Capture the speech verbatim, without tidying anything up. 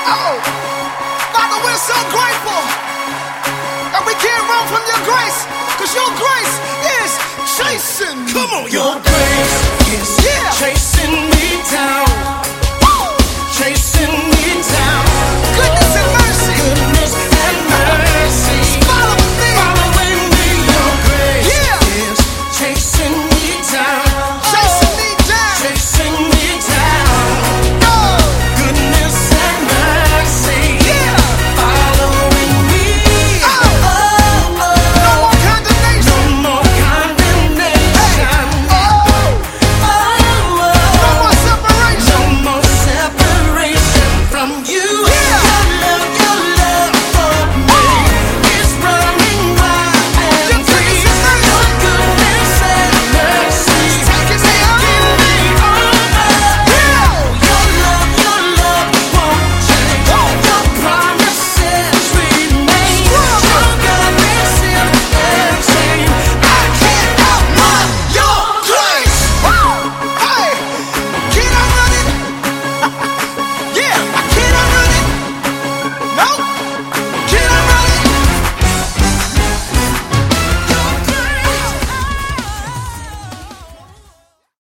Oh, Father, we're so grateful that we can't run from your grace, because your grace is chasing. Come on, your grace is yeah. chasing